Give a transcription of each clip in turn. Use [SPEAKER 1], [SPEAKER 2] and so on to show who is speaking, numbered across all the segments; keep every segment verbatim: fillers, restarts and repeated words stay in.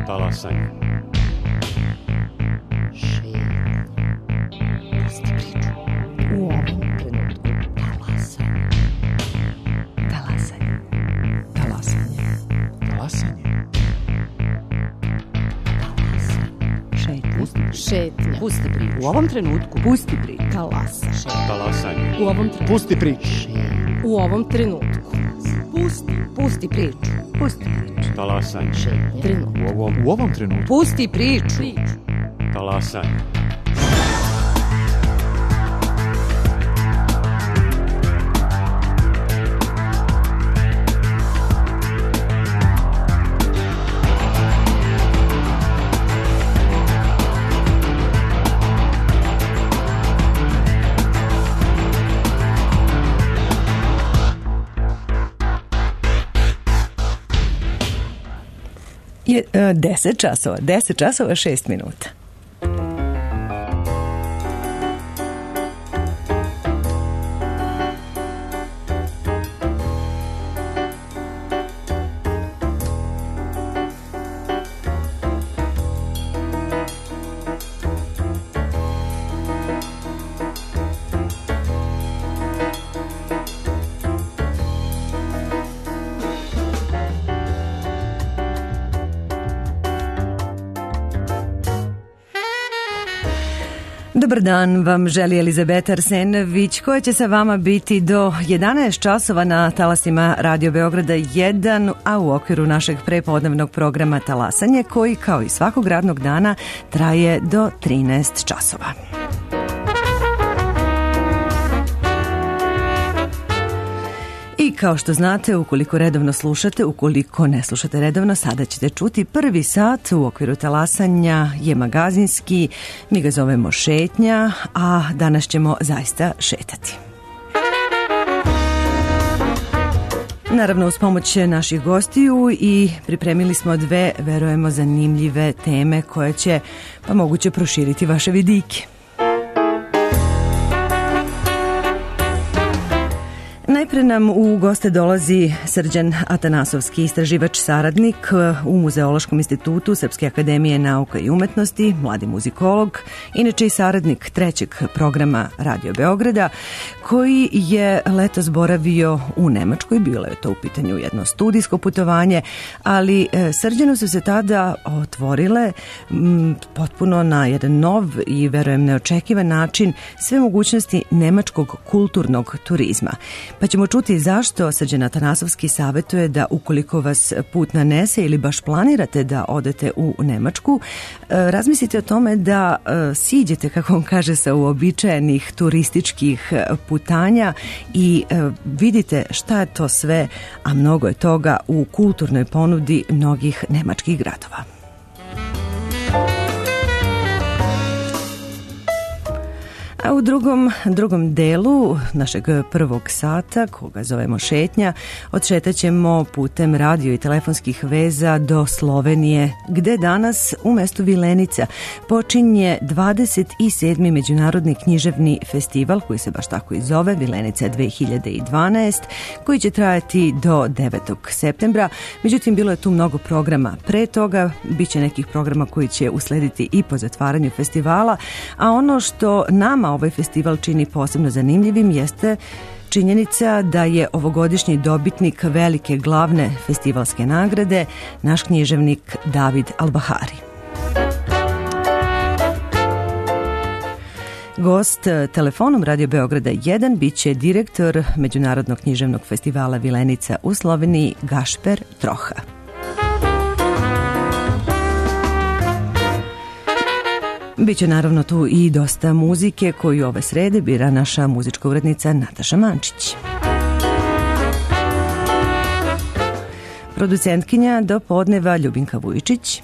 [SPEAKER 1] Talasanje.
[SPEAKER 2] U ovom trenutku talasanje. Talasanje. Talasanje.
[SPEAKER 3] Talasanje.
[SPEAKER 2] Šetnja. Šetnja.
[SPEAKER 4] Pusti priču.
[SPEAKER 2] U ovom trenutku pusti priču.
[SPEAKER 4] Talasanje.
[SPEAKER 1] Talasanje.
[SPEAKER 4] U ovom trenutku.
[SPEAKER 3] Pusti priču.
[SPEAKER 4] U ovom trenutku.
[SPEAKER 2] Pusti. Pusti priču. Pusti priču.
[SPEAKER 1] Talasanje.
[SPEAKER 4] Trenutak.
[SPEAKER 3] U ovom, u ovom trenutku.
[SPEAKER 2] Pusti priču.
[SPEAKER 1] Talasanje.
[SPEAKER 2] Je uh, deset časova, deset časova, šest minuta. Dobar dan vam želi Elizabeta Arsenović, koja će sa vama biti do jedanaest časova na talasima Radio Beograda jedan, a u okviru našeg prepodnevnog programa Talasanje, koji kao i svakog radnog dana traje do trinaest časova. I kao što znate, ukoliko redovno slušate, ukoliko ne slušate redovno, sada ćete čuti prvi sat u okviru talasanja je magazinski, mi ga zovemo šetnja, a danas ćemo zaista šetati. Naravno uz pomoć naših gostiju i pripremili smo dve, verujemo, zanimljive teme koje će pa moguće proširiti vaše vidike. Najpre nam u goste dolazi Srđan Atanasovski, istraživač saradnik u Muzeološkom institutu Srpske akademije nauka i umetnosti, mladi muzikolog, inače i saradnik trećeg programa Radio Beograda, koji je letos boravio u Nemačkoj. Bilo je to u pitanju jedno studijsko putovanje, ali Srđanu su se tada otvorile m, potpuno na jedan nov i, verujem, neočekivan način sve mogućnosti nemačkog kulturnog turizma. Pa ćemo čuti zašto Srđan Atanasovski savjetuje da ukoliko vas put nanese ili baš planirate da odete u Nemačku, razmislite o tome da siđete, kako on kaže, sa uobičajenih turističkih putanja i vidite šta je to sve, a mnogo je toga u kulturnoj ponudi mnogih nemačkih gradova. A u drugom, drugom delu našeg prvog sata, koga zovemo šetnja, odšetat ćemo putem radio i telefonskih veza do Slovenije, gde danas u mestu Vilenica počinje dvadeset sedmi Međunarodni književni festival, koji se baš tako i zove, Vilenica dve hiljade dvanaest, koji će trajati do devetog septembra. Međutim, bilo je tu mnogo programa pre toga, bit će nekih programa koji će uslediti i po zatvaranju festivala, a ono što nama ovaj festival čini posebno zanimljivim jeste činjenica da je ovogodišnji dobitnik velike glavne festivalske nagrade naš književnik David Albahari. Gost telefonom Radio Beograda jedan bit će direktor Međunarodnog književnog festivala Vilenica u Sloveniji Gašper Troha. Biće naravno tu i dosta muzike koju ove srede bira naša muzička urednica Nataša Mančić. Producentkinja do podneva Ljubinka Vujičić.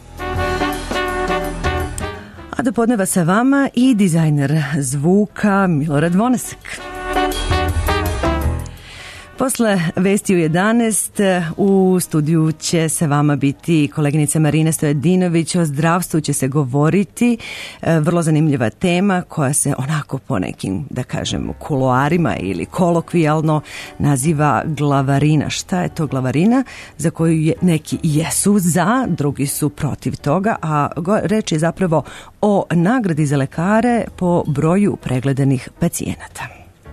[SPEAKER 2] A do podneva sa vama i dizajner zvuka Milorad Vonesak. Posle vesti u jedanaest u studiju će sa vama biti koleginica Marina Stojadinović. O zdravstvu će se govoriti. Vrlo zanimljiva tema koja se onako po nekim, da kažem, kuloarima ili kolokvijalno naziva glavarina. Šta je to glavarina? Za koju je, neki jesu za, drugi su protiv toga, a reč je zapravo o nagradi za lekare po broju pregledanih pacijenata.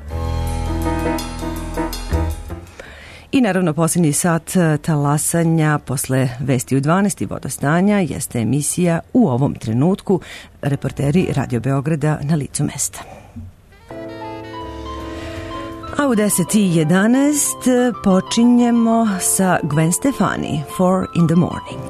[SPEAKER 2] I naravno posljednji sat talasanja posle vesti u dvanaest i vodostanja jeste emisija U ovom trenutku, reporteri Radio Beograda na licu mesta. A u deset i jedanaest počinjemo sa Gwen Stefani, Four in the Morning.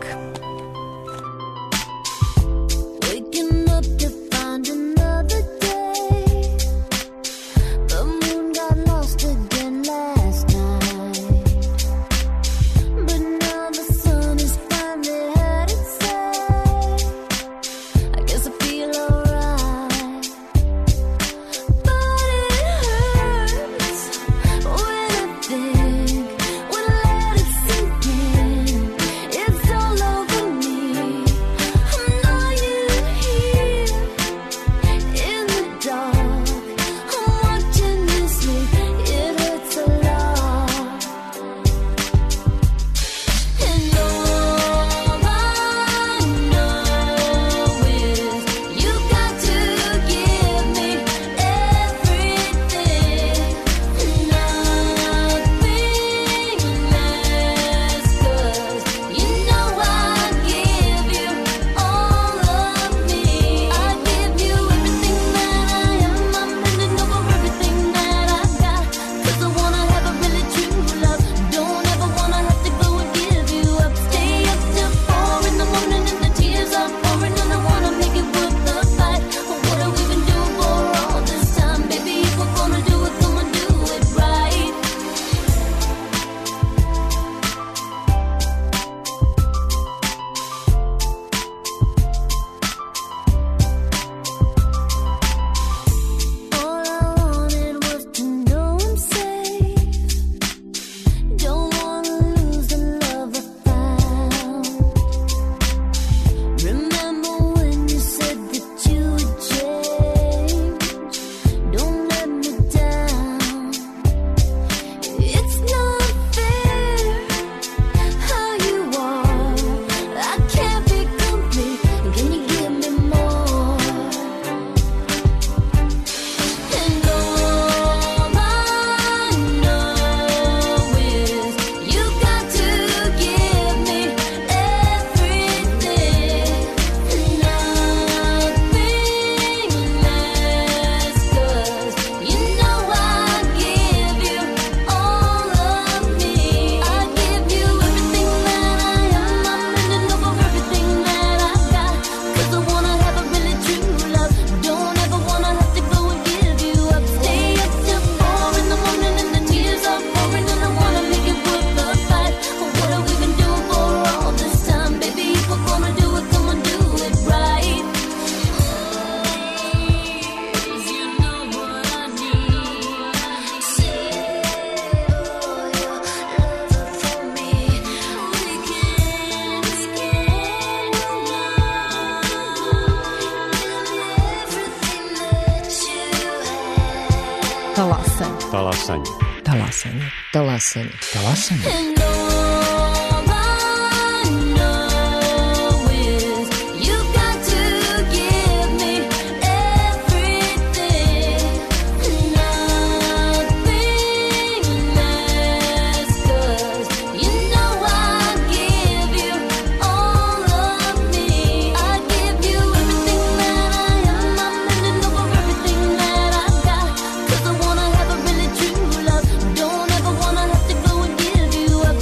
[SPEAKER 1] Talasanje.
[SPEAKER 3] Talasanje.
[SPEAKER 4] Talasanje.
[SPEAKER 3] Talasanje.
[SPEAKER 5] Don't ever wanna have to go and give you up.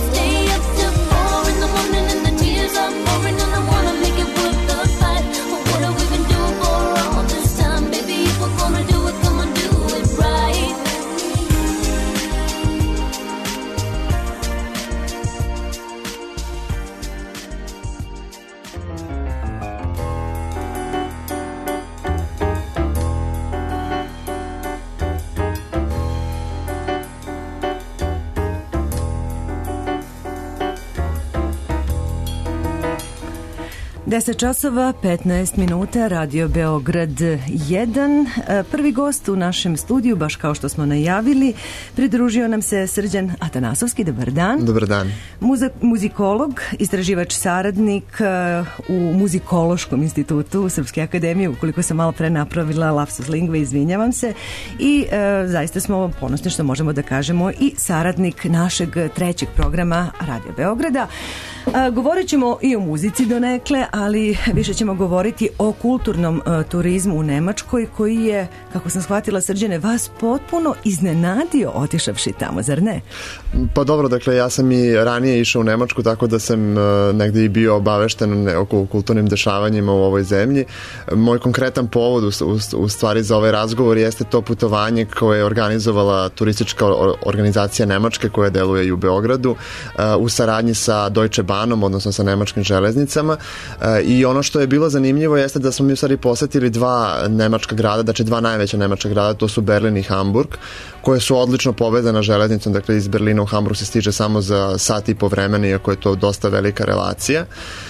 [SPEAKER 2] deset časova, petnaest minuta, Radio Beograd jedan. Prvi gost u našem studiju, baš kao što smo najavili, pridružio nam se Srđan Atanasovski. Dobar dan.
[SPEAKER 5] Dobar dan.
[SPEAKER 2] Muza- muzikolog, istraživač, saradnik u Muzikološkom institutu Srpske akademije, ukoliko sam malo pre napravila lapsus lingve, izvinjavam se. I e, zaista smo ponosni što možemo da kažemo i saradnik našeg trećeg programa Radio Beograda. E, govorit ćemo i o muzici donekle, ali više ćemo govoriti o kulturnom uh, turizmu u Nemačkoj, koji je, kako sam shvatila, Srđane, vas potpuno iznenadio otišavši tamo, zar ne?
[SPEAKER 5] Pa dobro, dakle, ja sam i ranije išao u Nemačku, tako da sam uh, negde i bio obavešten oko kulturnim dešavanjima u ovoj zemlji. Moj konkretan povod u, u, u stvari za ovaj razgovor jeste to putovanje koje je organizovala turistička organizacija Nemačke, koja deluje i u Beogradu, uh, u saradnji sa Deutsche Bahnom, odnosno sa nemačkim železnicama. I ono što je bilo zanimljivo jeste da smo mi u stvari posetili dva nemačka grada, znači dva najveća nemačka grada, to su Berlin i Hamburg, koje su odlično povezana železnicom, dakle iz Berlina u Hamburg se stiže samo za sat i po vremena, iako je to dosta velika relacija.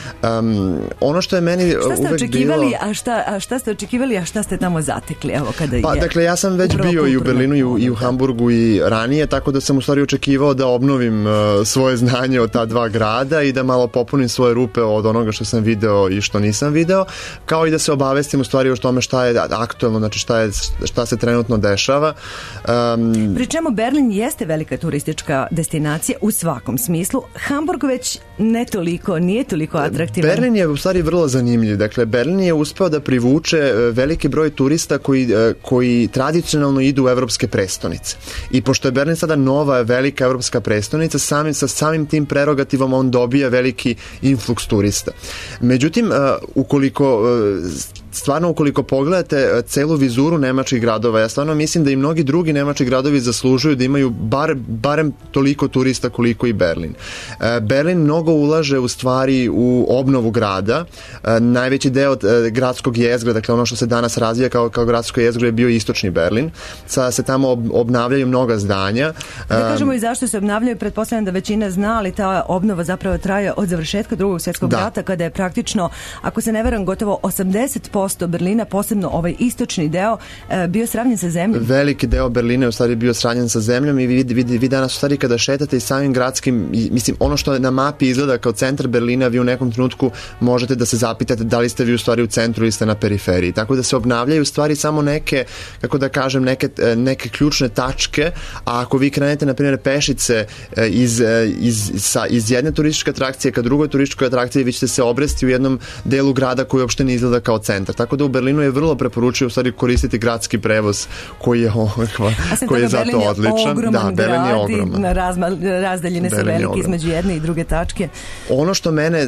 [SPEAKER 5] Um, ono što je meni
[SPEAKER 2] šta ste
[SPEAKER 5] uvek
[SPEAKER 2] očekivali,
[SPEAKER 5] bilo...
[SPEAKER 2] a šta, a šta ste očekivali, a šta ste tamo zatekli, evo kada
[SPEAKER 5] pa,
[SPEAKER 2] je...
[SPEAKER 5] Dakle, ja sam već bio i u Berlinu i u, i u Hamburgu i ranije, tako da sam u stvari očekivao da obnovim uh, svoje znanje od ta dva grada i da malo popunim svoje rupe od onoga što sam video i što nisam video, kao i da se obavestim u stvari o tome šta je aktuelno, znači šta, je, šta se trenutno dešava. Um,
[SPEAKER 2] Pri čemu Berlin jeste velika turistička destinacija u svakom smislu. Hamburg već ne toliko, nije toliko atraktivan.
[SPEAKER 5] Berlin je u stvari vrlo zanimljiv. Dakle, Berlin je uspeo da privuče veliki broj turista koji, koji tradicionalno idu u evropske prestonice. I pošto je Berlin sada nova velika evropska prestonica, samim, sa samim tim prerogativom on dobija veliki influx turista. Međutim, ukoliko stvarno ukoliko pogledate celu vizuru nemačkih gradova, ja stvarno mislim da i mnogi drugi nemački gradovi zaslužuju da imaju bar, barem toliko turista koliko i Berlin. Berlin mnogo ulaže u stvari u obnovu grada. Najveći deo gradskog jezgra, dakle ono što se danas razvija kao, kao gradsko jezgro je bio istočni Berlin. Sada se tamo obnavljaju mnoga zdanja.
[SPEAKER 2] Da kažemo i zašto se obnavljaju, pretpostavljam da većina zna, ali ta obnova zapravo traje od završetka Drugog svjetskog
[SPEAKER 5] da.
[SPEAKER 2] rata, kada je praktično, ako se ne veram, gotovo osamdeset posto Berlina, posebno ovaj istočni deo, bio sravnjen sa zemljom.
[SPEAKER 5] Veliki deo Berlina je u stvari bio sravnjen sa zemljom i vi, vi, vi danas u stvari kada šetate i samim gradskim, mislim, ono što na mapi izgleda kao centar Berlina, vi u nekom trenutku možete da se zapitate da li ste vi u stvari u centru ili ste na periferiji. Tako da se obnavljaju u stvari samo neke, kako da kažem, neke, neke ključne tačke, a ako vi krenete, na primjer, pešice iz, iz, sa, iz jedne turističke atrakcije ka drugoj turističkoj atrakciji, vi ćete se obresti u jednom delu grada koji uopšte ne izgleda kao centar. Tako da u Berlinu je vrlo preporučio u stvari koristiti gradski prevoz koji je, koji je zato odličan.
[SPEAKER 2] Da,
[SPEAKER 5] Berlin je ogroman.
[SPEAKER 2] Na razma, razdaljine su velike između jedne i druge tačke.
[SPEAKER 5] Ono što mene,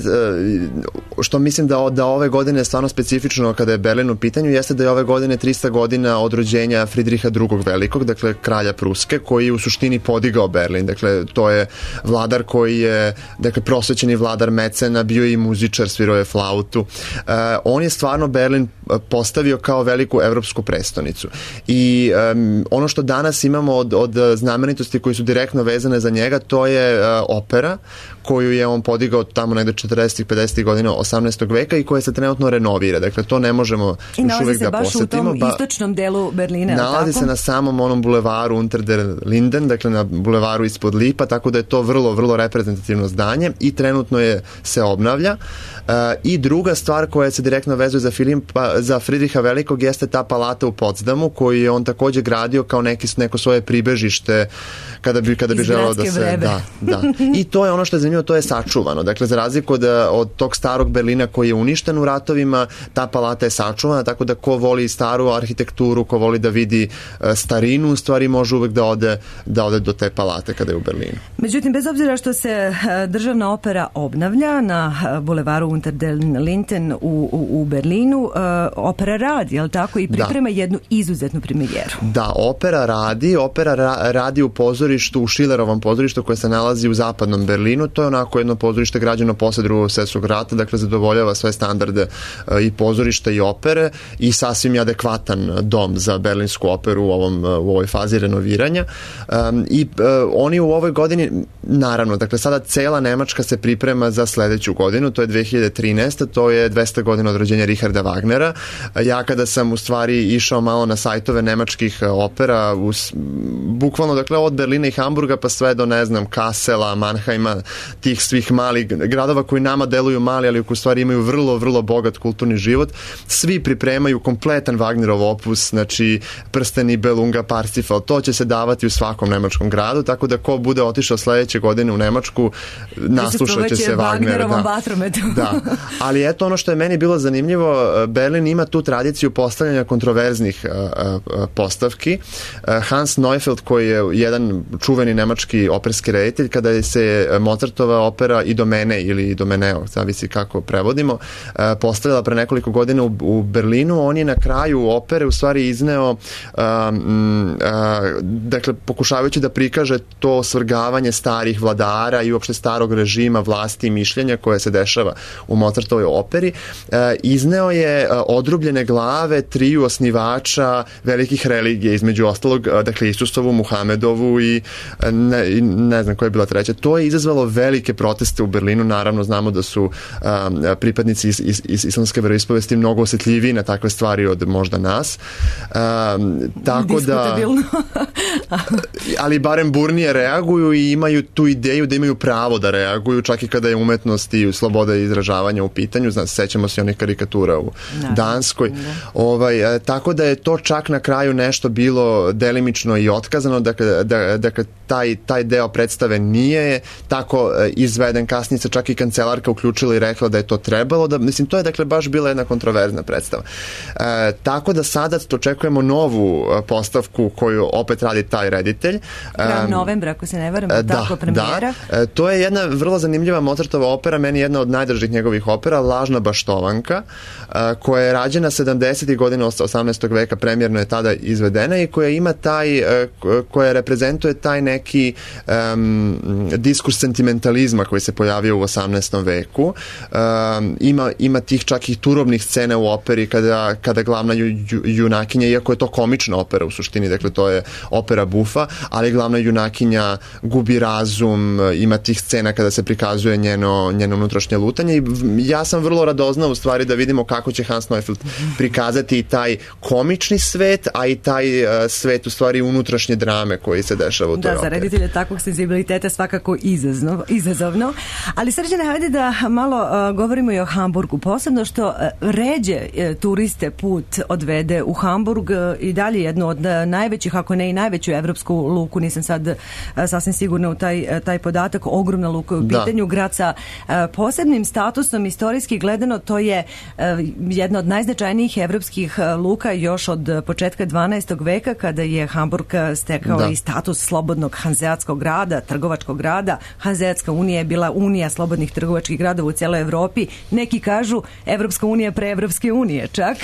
[SPEAKER 5] što mislim da, da ove godine je stvarno specifično kada je Berlin u pitanju, jeste da je ove godine trista godina od rođenja Fridriha drugog Velikog, dakle kralja Pruske, koji je u suštini podigao Berlin. Dakle, to je vladar koji je, dakle, prosvećeni vladar mecena, bio i muzičar, svirao je flautu. Uh, on je stvarno Berlin postavio kao veliku evropsku prestonicu. I um, ono što danas imamo od, od znamenitosti koji su direktno vezane za njega, to je uh, opera koju je on podigao tamo negde četrdesetih pedesetih godina osamnaestog veka i koja se trenutno renovira. Dakle, to ne možemo još uvijek da posetimo. I nalazi se baš u tom
[SPEAKER 2] istočnom delu Berlina.
[SPEAKER 5] Nalazi se na samom onom bulevaru Unter der Linden, dakle na bulevaru ispod Lipa, tako da je to vrlo, vrlo reprezentativno zdanje i trenutno je se obnavlja. Uh, I druga stvar koja se direktno vezuje za, Filipa, za Fridriha Velikog jeste ta palata u Potsdamu koju je on takođe gradio kao neki, neko svoje pribežište kada bi, kada bi želeo da se...
[SPEAKER 2] Vrebe.
[SPEAKER 5] Da, da. I to je ono što je zanimljivo, to je sačuvano. Dakle, za razliku od, od tog starog Berlina koji je uništen u ratovima, ta palata je sačuvana, tako da ko voli staru arhitekturu, ko voli da vidi starinu, u stvari može uvek da ode, da ode do te palate kada je u Berlinu.
[SPEAKER 2] Međutim, bez obzira što se državna opera obnavlja na bulevaru Unter den Linden u, u, u Berlinu, opera radi, je li tako? I priprema da. jednu izuzetnu premijeru.
[SPEAKER 5] Da, opera radi, opera ra- radi u pozorištu, u Schillerovom pozorištu koje se nalazi u zapadnom Berlinu. To je onako jedno pozorište građeno posle drugog svjetskog rata, dakle zadovoljava sve standarde uh, i pozorišta i opere i sasvim je adekvatan dom za berlinsku operu u, ovom, uh, u ovoj fazi renoviranja. Um, I uh, oni u ovoj godini, naravno, dakle sada cela Nemačka se priprema za sledeću godinu, to je dve hiljade trinaesta, to je dvesta godina od rođenja Richarda Wagnera. Ja kada sam u stvari išao malo na sajtove nemačkih opera, us, bukvalno dakle od Berlina i Hamburga pa sve do ne znam Kassela, Mannheima, tih svih malih gradova koji nama deluju mali, ali u stvari imaju vrlo, vrlo bogat kulturni život, svi pripremaju kompletan Wagnerov opus, znači Prsteni, Belunga, Parsifal, to će se davati u svakom nemačkom gradu, tako da ko bude otišao sledeće godine u Nemačku, naslušat će se Wagnera. Da. da, ali eto ono što je meni bilo zanimljivo, Berlin ima tu tradiciju postavljanja kontroverznih uh, uh, postavki. Uh, Hans Neufeld, koji je jedan čuveni nemački operski reditelj, kada se Mozartova opera Idomene ili Idomeneo, zavisi kako prevodimo, uh, postavila pre nekoliko godina u, u Berlinu, on je na kraju opere u stvari izneo uh, uh, dakle pokušavajući da prikaže to svrgavanje starih vladara i uopšte starog režima vlasti i mišljenja koje se dešava u Mozartovoj operi, e, izneo je e, odrubljene glave triju osnivača velikih religija, između ostalog, e, dakle Isusovu, Muhamedovu i ne, i ne znam koja je bila treća. To je izazvalo velike proteste u Berlinu, naravno znamo da su e, pripadnici iz, iz, iz islamske veroispovesti mnogo osjetljiviji na takve stvari od možda nas. E, tako da ali barem burnije reaguju i imaju tu ideju da imaju pravo da reaguju, čak i kada je umetnost i sloboda izražavanja u pitanju. Znači, sećamo se onih karikatura u da, Danskoj. Da. Ovaj, e, tako da je to čak na kraju nešto bilo delimično i otkazano, dakle, da, dakle taj, taj deo predstave nije tako e, izveden. Kasnije se čak i kancelarka uključila i rekla da je to trebalo. Da, mislim, to je dakle baš bila jedna kontroverzna predstava. E, tako da sada očekujemo novu postavku koju opet radi taj reditelj.
[SPEAKER 2] Krajem novembra, ako se ne varam, da, tako premijera.
[SPEAKER 5] Da. E, to je jedna vrlo zanimljiva Mozartova opera, meni jedna od najdražih njegovih opera, Lažna baštovanka, a, koja je rađena sedamdesetih godina osamnaestog veka, premijerno je tada izvedena i koja ima taj, a, koja reprezentuje taj neki um, diskurs sentimentalizma koji se pojavio u osamnaestom veku. Um, ima, ima tih čak i turobnih scena u operi kada, kada glavna ju, ju, junakinja, iako je to komična opera u suštini, dakle to je opera bufa, ali glavna junakinja gubi razum, ima tih scena kada se prikazuje njeno, njeno unutrašnje lutanje i ja sam vrlo radoznao u stvari da vidimo kako će Hans Neufeld prikazati i taj komični svet, a i taj uh, svet u stvari unutrašnje drame koji se dešava u toj operi.
[SPEAKER 2] Da, za reditelje takvog senzibiliteta svakako izazno, izazovno. Ali Srđane, hajde da malo uh, govorimo i o Hamburgu, posebno što uh, ređe uh, turiste put odvede u Hamburg, uh, i dalje jednu od uh, najvećih, ako ne i najveću evropsku luku, nisam sad uh, sasvim sigurna u taj, uh, taj podatak, ogromna luka u pitanju, da. Grad sa uh, posebnim statusom, istorijski gledano, to je uh, jedna od najznačajnijih evropskih uh, luka još od uh, početka dvanaestog veka, kada je Hamburg stekao da. i status slobodnog hanzeatskog grada, trgovačkog grada. Hanzeatska unija je bila unija slobodnih trgovačkih gradova u cijeloj Evropi. Neki kažu Evropska unija pre Evropske unije čak.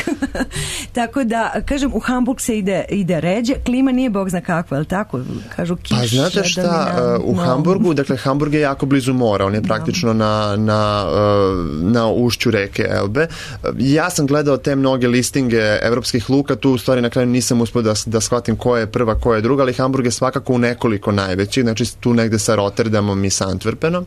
[SPEAKER 2] Tako da, kažem, u Hamburg se ide, ide ređe. Klima nije bog zna kakva, je li tako? Kažu kiša.
[SPEAKER 5] Pa znate šta, uh, u no. Hamburgu, dakle Hamburg je jako blizu mora, on je praktično na, na, uh, na ušću reke Elbe. Ja sam gledao te mnoge listinge evropskih luka, tu u stvari na kraju nisam uspio da, da shvatim koja je prva, koja je druga, ali Hamburg je svakako u nekoliko najvećih, znači tu negde sa Rotterdamom i sa Antwerpenom.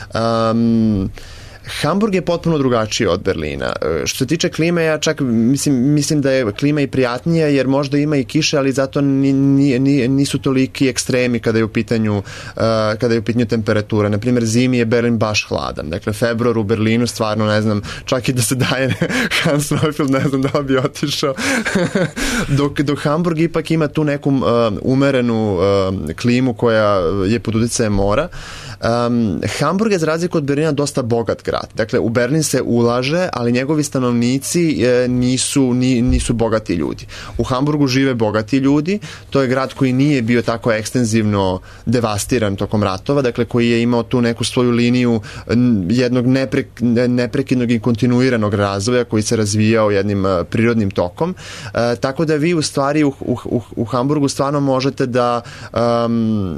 [SPEAKER 5] Um, Hamburg je potpuno drugačiji od Berlina. Što se tiče klime, ja čak mislim, mislim da je klima i prijatnija, jer možda ima i kiše, ali zato ni, ni, nisu toliki ekstremi kada je u pitanju uh, kada je u pitanju temperatura. Naprimjer, zimi je Berlin baš hladan. Dakle, februar u Berlinu stvarno, ne znam, čak i da se daje Hans Neufeld, ne znam da bi otišao. dok, dok Hamburg ipak ima tu neku uh, umerenu uh, klimu koja je pod uticajem mora. Um, Hamburg je za razliku od Berlina dosta bogat grad. Dakle, u Berlin se ulaže, ali njegovi stanovnici e, nisu, ni, nisu bogati ljudi. U Hamburgu žive bogati ljudi, to je grad koji nije bio tako ekstenzivno devastiran tokom ratova, dakle koji je imao tu neku svoju liniju jednog nepre, neprekidnog i kontinuiranog razvoja koji se razvijao jednim uh, prirodnim tokom. E, tako da vi u stvari u, u, u Hamburgu stvarno možete da um,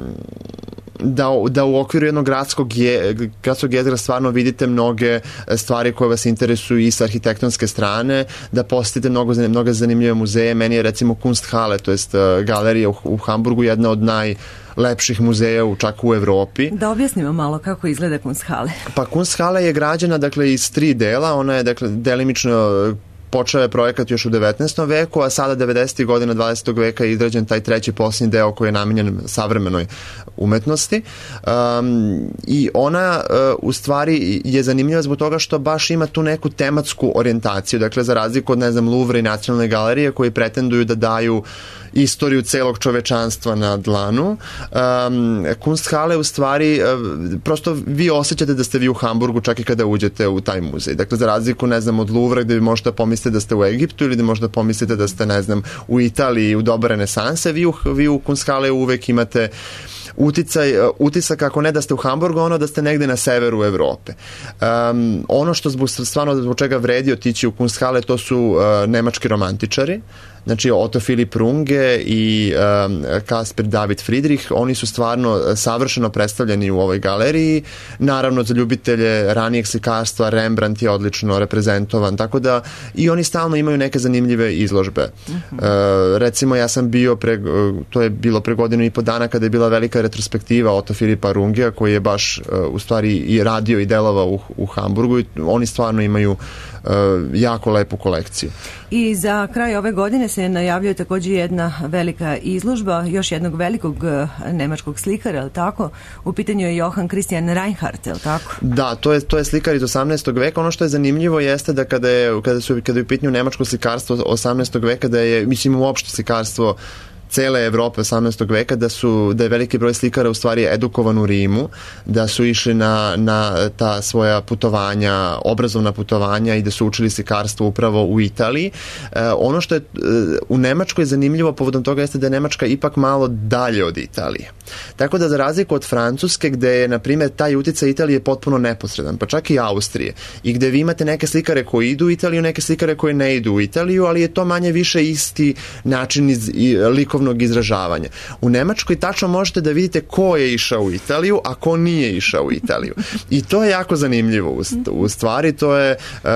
[SPEAKER 5] Da, da u okviru jednog gradskog, je, gradskog jezgra stvarno vidite mnoge stvari koje vas interesuju i sa arhitektonske strane, da posjetite mnogo, mnogo zanimljive muzeje. Meni je recimo Kunsthalle, to jest galerija u, u Hamburgu, jedna od najlepših muzeja u, čak u Evropi.
[SPEAKER 2] Da objasnimo malo kako izgleda Kunsthalle.
[SPEAKER 5] Pa Kunsthalle je građena dakle iz tri dela, ona je dakle delimično počeo je projekat još u devetnaestom veku, a sada devedesetih godina dvadesetog veka je izrađen taj treći posljednji deo koji je namenjen savremenoj umetnosti. Um, I ona uh, u stvari je zanimljiva zbog toga što baš ima tu neku tematsku orijentaciju. Dakle, za razliku od, ne znam, Louvre i Nacionalne galerije koji pretenduju da daju istoriju celog čovečanstva na dlanu. Um, Kunsthalle u stvari uh, prosto vi osjećate da ste vi u Hamburgu čak i kada uđete u taj muzej. Dakle, za razliku, ne znam, od Louvre gde vi možete pomisliti da ste u Egiptu ili da možda pomislite da ste, ne znam, u Italiji u doba renesanse, vi u, vi u Kunsthalle uvek imate uticaj, utisak ako ne da ste u Hamburgu, ono da ste negde na severu Evrope. Um, ono što zbog, stvarno zbog čega vredi otići u Kunsthalle, to su uh, nemački romantičari, znači Otto Philipp Runge i um, Caspar David Friedrich, oni su stvarno savršeno predstavljeni u ovoj galeriji. Naravno, za ljubitelje ranijeg slikarstva Rembrandt je odlično reprezentovan, tako da i oni stalno imaju neke zanimljive izložbe. Uh-huh. Uh, recimo, ja sam bio, pre, to je bilo pre godinu i po dana kada je bila velika retrospektiva Otto Philippa Rungea, koji je baš uh, u stvari i radio i delovao u, u Hamburgu i oni stvarno imaju uh, jako lepu kolekciju.
[SPEAKER 2] I za kraj ove godine se najavljuje također jedna velika izložba još jednog velikog nemačkog slikara, je li tako? U pitanju je Johann Christian Reinhardt, je li tako?
[SPEAKER 5] Da, to je, to je slikar iz osamnaestog veka. Ono što je zanimljivo jeste da kada je, kada su, kada je u pitanju nemačko slikarstvo osamnaestog veka, da je, mislim, uopšte slikarstvo cele Evrope osamnaestog veka, da su da je veliki broj slikara u stvari edukovan u Rimu, da su išli na, na ta svoja putovanja, obrazovna putovanja i da su učili slikarstvo upravo u Italiji. E, ono što je e, u Nemačkoj zanimljivo povodom toga jeste da je Nemačka ipak malo dalje od Italije. Tako da za razliku od Francuske, gde je na primjer taj uticaj Italije potpuno neposredan, pa čak i Austrije, i gde vi imate neke slikare koji idu u Italiju, neke slikare koji ne idu u Italiju, ali je to manje više isti način iz, i, likovnog izražavanja. U Nemačkoj tačno možete da vidite ko je išao u Italiju, a ko nije išao u Italiju. I to je jako zanimljivo u, u stvari. To je,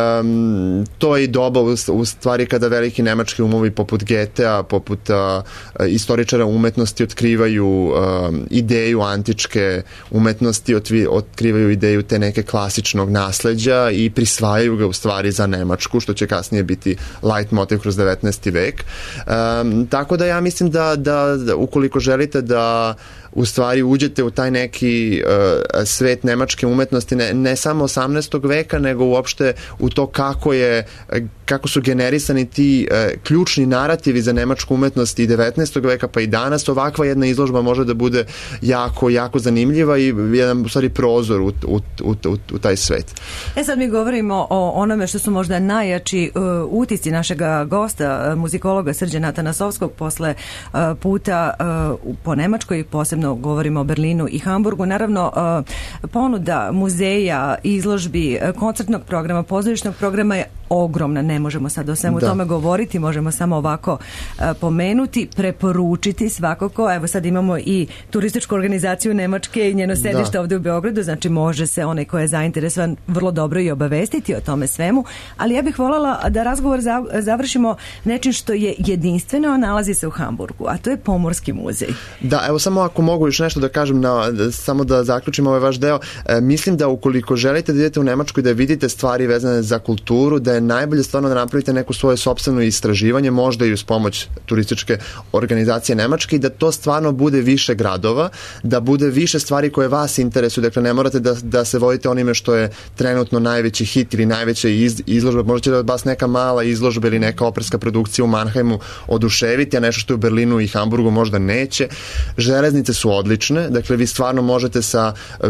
[SPEAKER 5] um, to je i doba u, u stvari kada veliki nemački umovi poput Goethea, poput uh, istoričara umetnosti otkrivaju um, ideju antičke umetnosti, otvi, otkrivaju ideju te neke klasičnog nasleđa i prisvajaju ga u stvari za Nemačku, što će kasnije biti leitmotiv kroz devetnaesti vek. Um, tako da ja mislim da Da, da ukoliko želite da u stvari uđete u taj neki uh, svet nemačke umetnosti, ne, ne samo osamnaestog veka, nego uopšte u to kako je, kako su generisani ti uh, ključni narativi za nemačku umetnost i devetnaestog veka pa i danas, ovakva jedna izložba može da bude jako, jako zanimljiva i jedan u stvari prozor u, u, u, u, u taj svet.
[SPEAKER 2] E sad mi govorimo o onome što su možda najjači uh, utisci našega gosta, uh, muzikologa Srđana Atanasovskog posle uh, puta uh, po Nemačkoj, posebno govorimo o Berlinu i Hamburgu. Naravno, uh, ponuda muzeja, izložbi, koncertnog programa, pozorišnog programa je ogromna. Ne možemo sad o svemu da. tome govoriti, možemo samo ovako uh, pomenuti, preporučiti svakako. Evo sad imamo i turističku organizaciju Nemačke i njeno sedište da. ovdje u Beogradu, znači može se onaj ko je zainteresovan vrlo dobro i obavestiti o tome svemu, ali ja bih voljela da razgovor završimo nečim što je jedinstveno, nalazi se u Hamburgu, a to je Pomorski muzej.
[SPEAKER 5] Da, evo samo ako mogu još nešto da kažem, na, samo da zaključim ovaj vaš deo, e, mislim da ukoliko želite da idete u Nemačku i da vidite stvari vezane za kulturu, da je najbolje stvarno da napravite neku svoje sopstveno istraživanje, možda i uz pomoć turističke organizacije Nemačke, i da to stvarno bude više gradova, da bude više stvari koje vas interesuju. Dakle, ne morate da, da se vodite onime što je trenutno najveći hit ili najveća iz, izložba. Možda će da vas neka mala izložba ili neka operska produkcija u Mannheimu oduševiti, a nešto što je u Berlinu i Hamburgu možda neće. Železnice su odlične, dakle vi stvarno možete sa,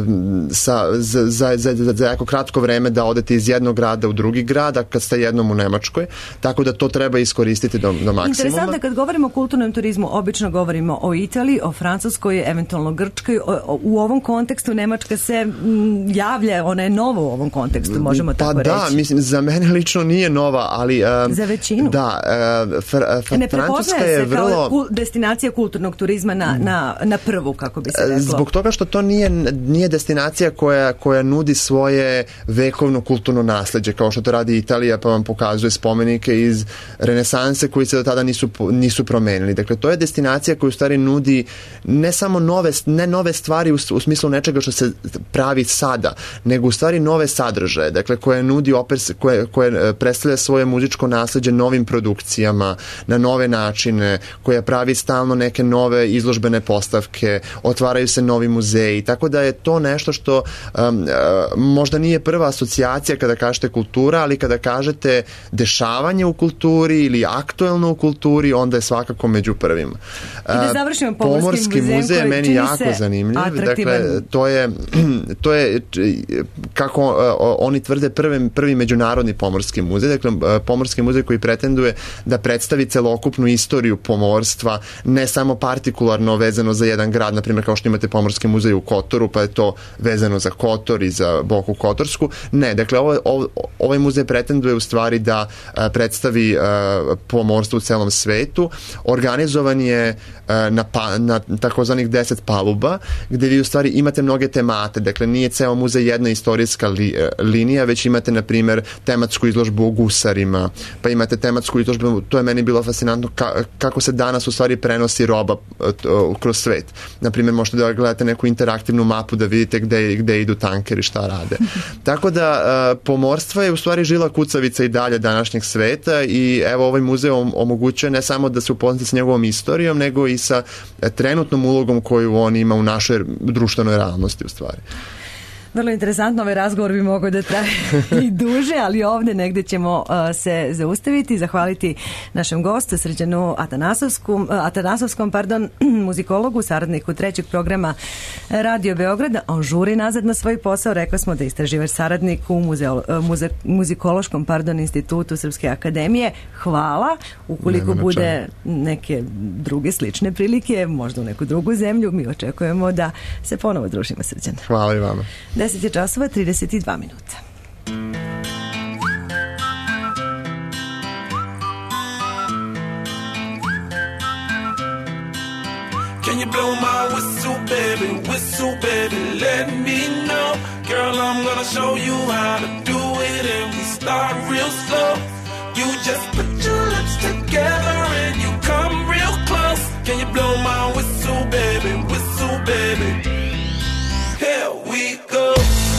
[SPEAKER 5] sa, za, za, za, za jako kratko vreme da odete iz jednog grada u drugi grad, a kad ste jednom u Nemačkoj, tako da to treba iskoristiti do, do maksimuma.
[SPEAKER 2] Interesantno, kad govorimo o kulturnom turizmu, obično govorimo o Italiji, o Francuskoj, eventualno Grčkoj. O, o, u ovom kontekstu Nemačka se m, javlja, ona je nova u ovom kontekstu, možemo
[SPEAKER 5] pa
[SPEAKER 2] tako
[SPEAKER 5] da,
[SPEAKER 2] reći.
[SPEAKER 5] Da, mislim, za mene lično nije nova, ali... Um,
[SPEAKER 2] za većinu.
[SPEAKER 5] Da, uh, fr, fr,
[SPEAKER 2] ne
[SPEAKER 5] Francuska
[SPEAKER 2] prepoznaje
[SPEAKER 5] je
[SPEAKER 2] se
[SPEAKER 5] vrlo...
[SPEAKER 2] kao kul, destinacija kulturnog turizma na, na, na prvu, kako bi se reklo.
[SPEAKER 5] Zbog toga što to nije, nije destinacija koja, koja nudi svoje vekovno kulturno nasleđe, kao što to radi Italija, pa vam pokazuje spomenike iz renesanse koji se do tada nisu, nisu promenili. Dakle, to je destinacija koja u stvari nudi ne samo nove, ne nove stvari u, u smislu nečega što se pravi sada, nego u stvari nove sadržaje, dakle, koje nudi opers, koje, koje predstavlja svoje muzičko nasleđe novim produkcijama, na nove načine, koja pravi stalno neke nove izložbene postavke, otvaraju se novi muzeji, tako da je to nešto što um, uh, možda nije prva asocijacija kada kažete kultura, ali kada kažete dešavanje u kulturi ili aktuelno u kulturi, onda je svakako među prvima.
[SPEAKER 2] I da završimo Pomorski,
[SPEAKER 5] Pomorski
[SPEAKER 2] muzej,
[SPEAKER 5] muzej je meni jako zanimljiv.
[SPEAKER 2] Atraktivan.
[SPEAKER 5] Dakle, to je, to je kako uh, oni tvrde prvi, prvi međunarodni pomorski muzej, dakle uh, pomorski muzej koji pretenduje da predstavi celokupnu istoriju pomorstva, ne samo partikularno vezano za jedan grad, na primjer kao što imate pomorski muzej u Kotoru, pa je to vezano za Kotor i za Boku Kotorsku. Ne, dakle ovo, ovo, ovaj muzej pretenduje u stvari da a, predstavi a, pomorstvo u celom svetu. Organizovan je a, na, pa, na takozvanih deset paluba, gde vi u stvari imate mnoge temate, dakle nije ceo muzej jedna istorijska li, linija, već imate na primjer tematsku izložbu o gusarima, pa imate tematsku izložbu, to je meni bilo fascinantno ka, kako se danas u stvari prenosi roba kroz svet. Na primjer, možete da gledate neku interaktivnu mapu da vidite gde, gde idu tankeri, šta rade. Tako da pomorstvo je u stvari žila kucavica i dalje današnjeg sveta i evo ovaj muzej omogućuje ne samo da se upoznate s njegovom istorijom, nego i sa trenutnom ulogom koju on ima u našoj društvenoj realnosti u stvari.
[SPEAKER 2] Vrlo interesantno, ovaj razgovor bi mogao da traje i duže, ali ovde negde ćemo uh, se zaustaviti, zahvaliti našem gostu Srđanu Atanasovskom, Atanasovskom pardon, muzikologu, saradniku trećeg programa Radio Beograda. On žuri nazad na svoj posao, rekao smo da je istraživač saradnik u muzeo, muze, muzikološkom pardon, institutu Srpske akademije. Hvala, ukoliko Nema bude neke druge slične prilike, možda u neku drugu zemlju, mi očekujemo da se ponovo družimo, Srđan.
[SPEAKER 5] Hvala i vama.
[SPEAKER 2] deset je časova, trideset dva minuta.
[SPEAKER 6] Can you blow my whistle, baby, whistle, baby, let me know. Girl, I'm gonna show you how to do it and we start real slow. You just put your lips together and you come real close. Can you blow my whistle, baby, whistle, baby? Here we go.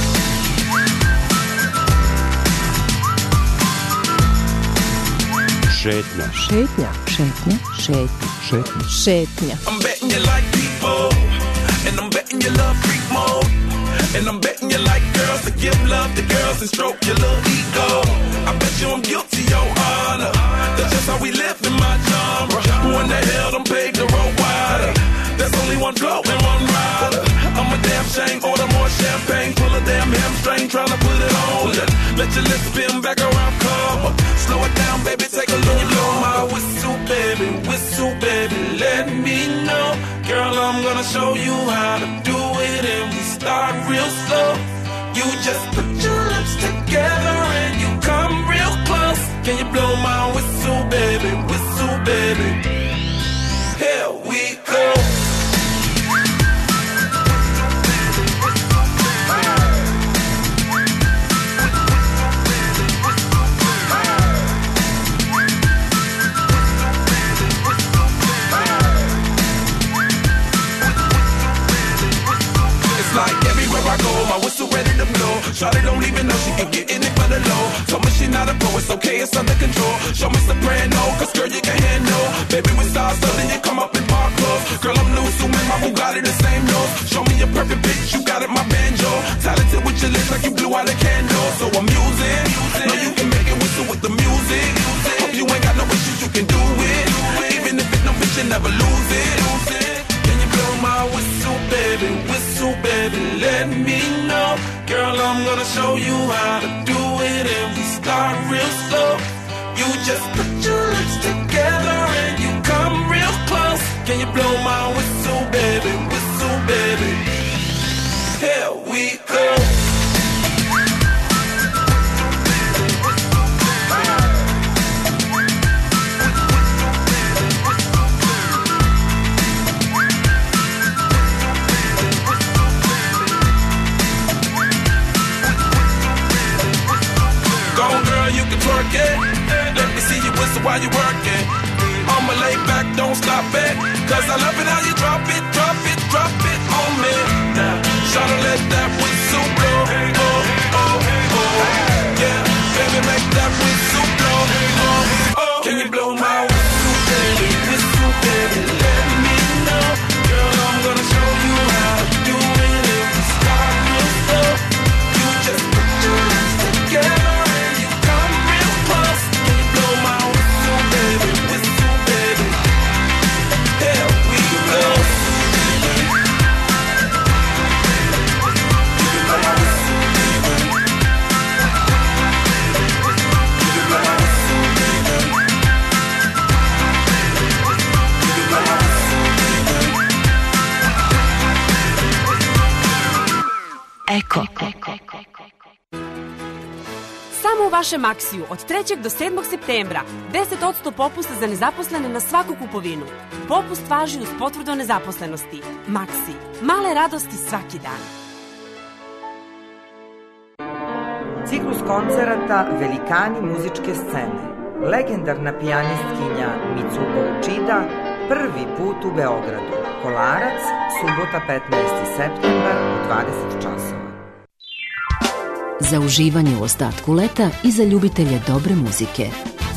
[SPEAKER 1] Šetnja.
[SPEAKER 4] Šetnja. Šetnja. Šetnja.
[SPEAKER 1] Šetnja.
[SPEAKER 4] Šetnja.
[SPEAKER 6] I'm betting you like people, and I'm betting you love freak mode, and I'm betting you like girls to give love to girls and stroke your little ego. I bet you I'm guilty, your honor. That's just how we live in my genre. Who in the hell done paved the road wider? There's only one blow and one rider. I'm a damn shame, order more champagne, pull a damn hamstring, tryna put it on ya. Let your lips spin back around, come up. Slow it down, baby, take a look. Blow my whistle, baby, whistle, baby, let me know. Girl, I'm gonna show you how to do it and we start real slow. You just put your lips together and you come real close. Can you blow my whistle, baby, whistle, baby? Here we go. Like everywhere I go, my whistle ready to blow. Shawty don't even know she can get in it for the low. Told me she not a pro, it's okay, it's under control. Show me soprano, cause girl you can handle. Baby we start something, you come up in park clothes. Girl I'm new, so my Bugatti the same nose. Show me a perfect bitch, you got it, my banjo. Talented with your lips like you blew out a candle. So I'm using, know you can make it whistle with the music. Hope you ain't got no issues, you can do it. Even if it's no bitch, you never lose it. Can you blow my whistle, baby, whistle, baby, let me know. Girl, I'm gonna show you how to do it, and we start real slow. You just put your lips together and you come real close. Can you blow my whistle, baby, whistle, baby? Here we go. Twerk it. Let me see you whistle while you working. I'ma lay back, don't stop it. Cause I love it how you drop it, drop it, drop it on me. Now, tryna let that whistle blow. Oh, oh, oh. Yeah, baby, make that whistle blow. Oh, oh. Can you blow my whistle, baby? Whistle, baby, let me know. Girl, I'm gonna show you how to do it. If we start real slow, you just put your lips together.
[SPEAKER 4] Eko.
[SPEAKER 7] Samo u vašem Maxiju od trećeg do sedmog septembra deset posto popusta za nezaposlene na svaku kupovinu. Popust važi uz potvrdu o nezaposlenosti. Maxi. Male radosti svaki dan.
[SPEAKER 8] Ciklus koncerata Velikani muzičke scene. Legendarna pijanistkinja Mitsuko Uchida prvi put u Beogradu. Kolarac, subota petnaesti septembar u dvadeset časova.
[SPEAKER 4] Za uživanje u ostatku leta i za ljubitelje dobre muzike.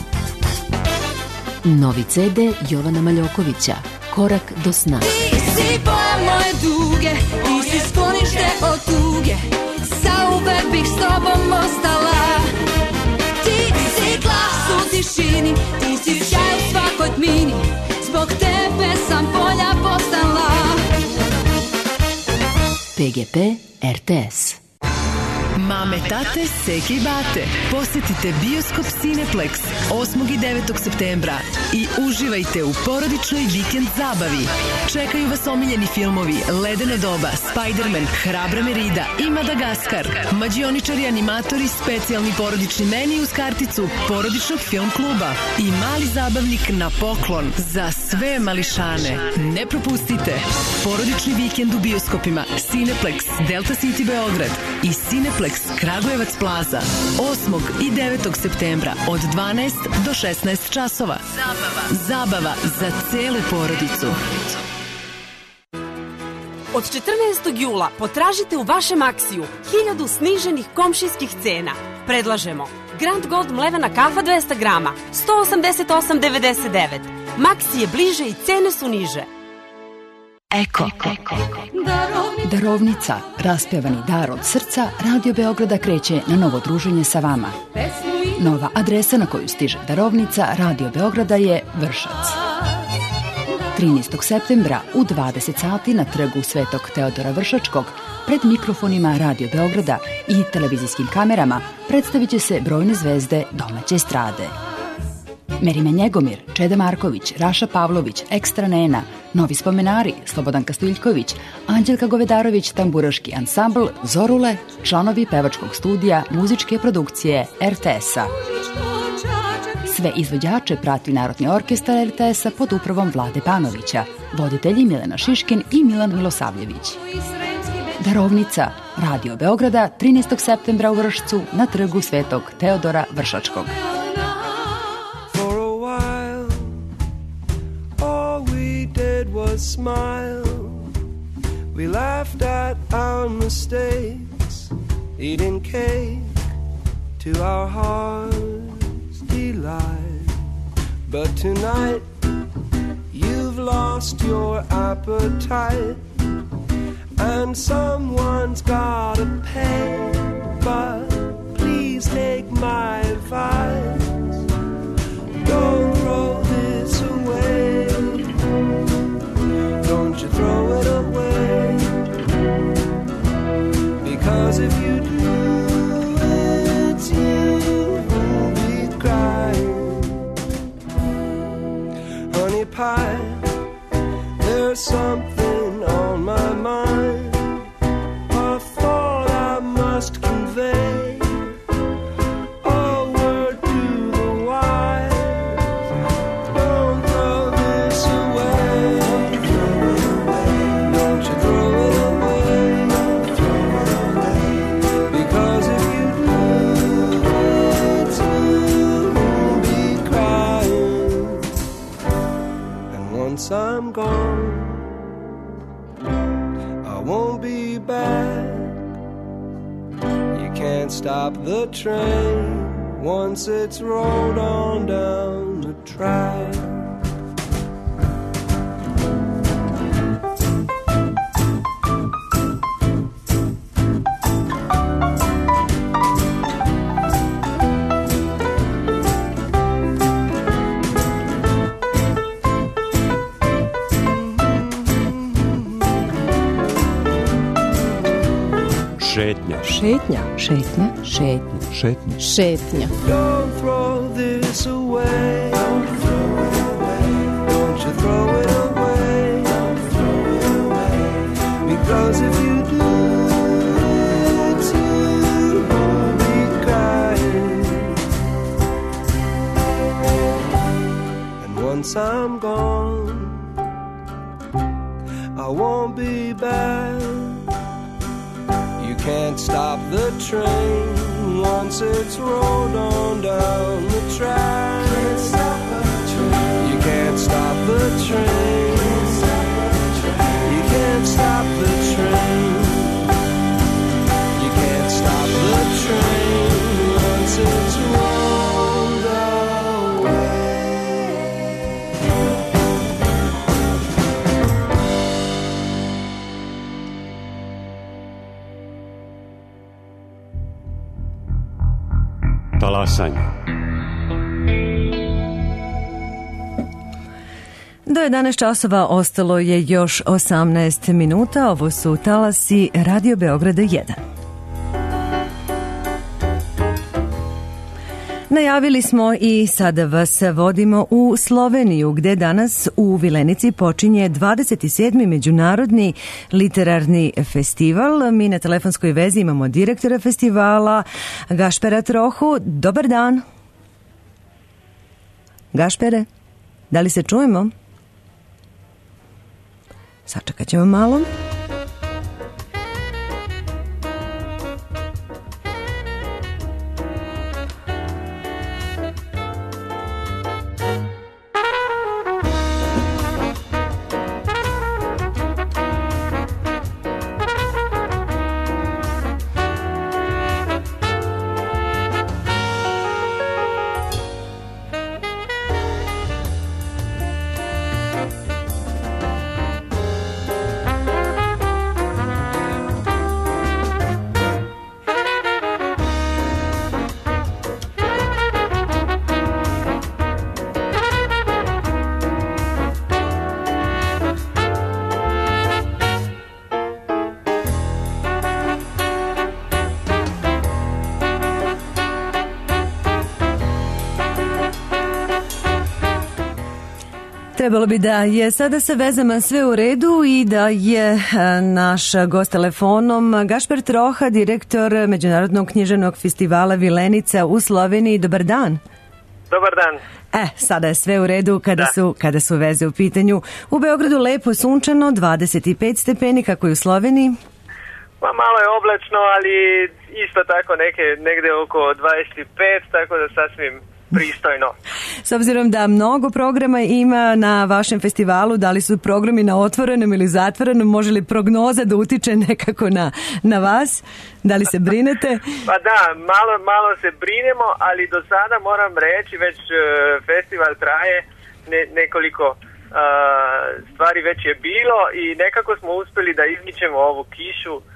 [SPEAKER 4] Novi ce de Jovana Maljokovića, Korak do sna.
[SPEAKER 9] Ti si boja moje duge, ti si sklonište od tuge, zauvek bih s tobom ostala. Ti si glas u tišini, ti si sjaj u svakoj tmini, zbog tebe sam bolja postala.
[SPEAKER 4] pe ge pe er te es.
[SPEAKER 3] Mame, tate, seke i bate, posetite Bioskop Cineplex osmog i devetog septembra i uživajte u porodičnoj vikend zabavi. Čekaju vas omiljeni filmovi Ledeno doba, Spider-Man, Hrabra Merida i Madagaskar. Mađioničari, animatori, specijalni porodični meni uz karticu porodičnog film kluba i mali zabavnik na poklon za sve mališane. Ne propustite porodični vikend u bioskopima Cineplex Delta City Beograd i Cineplex Kragujevac Plaza osmog i devetog septembra od dvanaest do šesnaest časova. Zabava. Zabava za celu porodicu.
[SPEAKER 7] Od četrnaestog jula potražite u vašem Maxiju hiljadu sniženih komšijskih cena. Predlažemo Grand Gold mlevena kafa dvesta grama, sto osamdeset osam devedeset devet. Maxi je bliže i cene su niže.
[SPEAKER 4] Eko. Darovnica, raspevani dar od srca, Radio Beograda kreće na novo druženje sa vama. Nova adresa na koju stiže darovnica Radio Beograda je Vršac. trinaestog septembra u dvadeset sati na trgu Svetog Teodora Vršačkog pred mikrofonima Radio Beograda i televizijskim kamerama predstavit će se brojne zvezde domaće estrade. Merime Njegomir, Čeda Marković, Raša Pavlović, Ekstra Nena, Novi spomenari, Slobodan Kastiljković, Anđelka Govedarović, Tamburaški ansambl, Zorule, članovi pevačkog studija muzičke produkcije er te es-a. Sve izvođače prati Narodni orkestar er te es-a pod upravom Vlade Panovića, voditelji Milena Šiškin i Milan Milosavljević. Darovnica, Radio Beograda, trinaestog septembra u Vršcu na trgu Svetog Teodora Vršačkog.
[SPEAKER 10] Was smile. We laughed at our mistakes, eating cake to our heart's delight. But tonight you've lost your appetite, and someone's gotta pay. But please take my advice, don't throw this away. Don't you throw it away, because if you do, it's you who'll be crying. Honey pie, there's something on my mind, a thought I must convey, a word to the wise. Don't throw this away, don't you throw it away, because if you do, it's you who'll be crying. And once I'm gone, I won't be back. You can't stop the train once it's rolled on down the track.
[SPEAKER 1] Šetnja.
[SPEAKER 3] Šetnja. Šetnja. Šetnja.
[SPEAKER 1] Šetnja.
[SPEAKER 3] Šetnja.
[SPEAKER 10] Don't throw this away, don't throw it away, don't you throw it away, don't throw it away, because if you do, it's you who'll be crying. And once I'm gone, I won't be back. You can't stop the train once it's rolled on down the track. Can't stop the train. You can't stop the train. You can't stop the train. You can't stop the train once it's rolled away.
[SPEAKER 1] Talasanje.
[SPEAKER 2] Do jedanaest časova ostalo je još osamnaest minuta. Ovo su talasi Radio Beograda jedan. Najavili smo i sada vas vodimo u Sloveniju, gde danas u Vilenici počinje dvadeset sedmi Međunarodni literarni festival. Mi na telefonskoj vezi imamo direktora festivala, Gašpera Trohu. Dobar dan. Gašpere, da li se čujemo? Sačekat ćemo malo. Trebalo bi da je sada sa vezama sve u redu i da je naš gost telefonom Gašper Troha, direktor Međunarodnog književnog festivala Vilenica u Sloveniji. Dobar dan.
[SPEAKER 11] Dobar dan.
[SPEAKER 2] E, sada je sve u redu kada,
[SPEAKER 11] da.
[SPEAKER 2] su, kada su veze u pitanju. U Beogradu lepo sunčano, dvadeset pet stepeni, kako je u Sloveniji?
[SPEAKER 11] Pa malo je oblačno, ali isto tako neke, negde oko dvadeset pet, tako da sasvim pristojno.
[SPEAKER 2] S obzirom da mnogo programa ima na vašem festivalu, da li su programi na otvorenom ili zatvorenom, može li prognoza da utiče nekako na, na vas? Da li se brinete?
[SPEAKER 11] Pa da, malo, malo se brinemo, ali do sada moram reći, već uh, festival traje ne, nekoliko uh, stvari već je bilo i nekako smo uspjeli da izmičemo ovu kišu uh,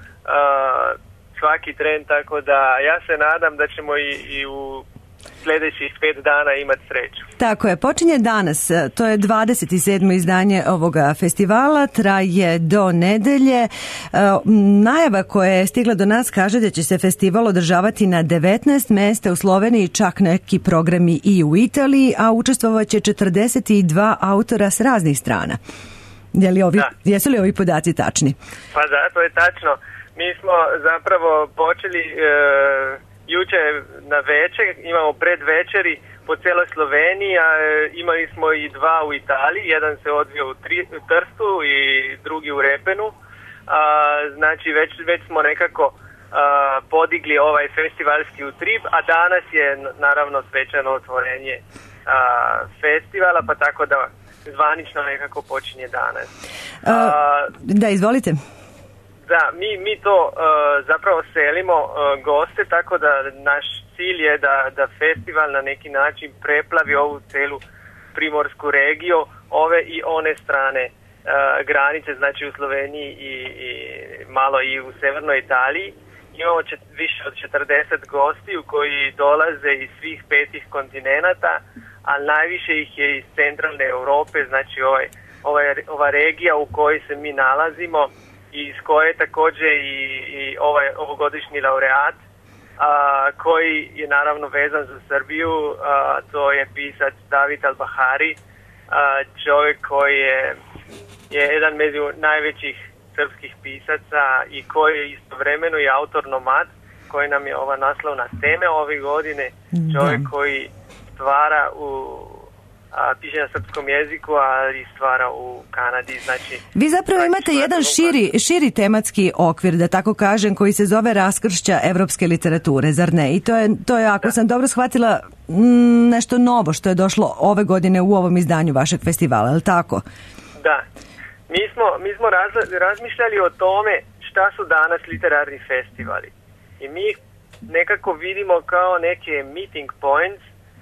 [SPEAKER 11] svaki tren, tako da ja se nadam da ćemo i, i u sljedećih pet dana imati sreću.
[SPEAKER 2] Tako je, počinje danas, to je dvadeset sedmo izdanje ovoga festivala, traje do nedelje. E, najava koja je stigla do nas kaže da će se festival održavati na devetnaest mesta u Sloveniji, čak neki programi i u Italiji, a učestvovat će četrdeset dva autora s raznih strana. Je li ovi, jesu li ovi podaci tačni?
[SPEAKER 11] Pa da, to je tačno. Mi smo zapravo počeli e, juče na večer, imamo predvečeri po cijeloj Sloveniji, a e, imali smo i dva u Italiji, jedan se odvio u, tri, u Trstu i drugi u Repenu. A, znači već, već smo nekako a, podigli ovaj festivalski utrip, a danas je naravno svečano otvorenje a, festivala, pa tako da zvanično nekako počinje danas.
[SPEAKER 2] A, a, da, izvolite.
[SPEAKER 11] Da, mi, mi to uh, zapravo selimo uh, goste, tako da naš cilj je da, da festival na neki način preplavi ovu celu primorsku regiju, ove i one strane uh, granice, znači u Sloveniji i, i malo i u severnoj Italiji. Imamo čet, više od četrdeset gostiju koji dolaze iz svih petih kontinenata, ali najviše ih je iz centralne Europe, znači ovaj, ovaj, ova regija u kojoj se mi nalazimo, iz koje je također i, i ovaj ovogodišnji laureat, a, koji je naravno vezan za Srbiju, a, to je pisac David Albahari, a, čovjek koji je, je jedan među najvećih srpskih pisaca i koji je istovremeno i autor nomad, koji nam je ova naslovna teme ove godine, čovjek da. koji stvara u a, piše na srpskom jeziku, ali stvara u Kanadi. Znači,
[SPEAKER 2] vi zapravo znači, imate jedan širi, širi tematski okvir, da tako kažem, koji se zove raskršća evropske literature, zar ne? I to je, to je ako da. sam dobro shvatila, m, nešto novo što je došlo ove godine u ovom izdanju vašeg festivala, je li tako?
[SPEAKER 11] Da. Mi smo, mi smo raz, razmišljali o tome šta su danas literarni festivali. I mi ih nekako vidimo kao neke meeting points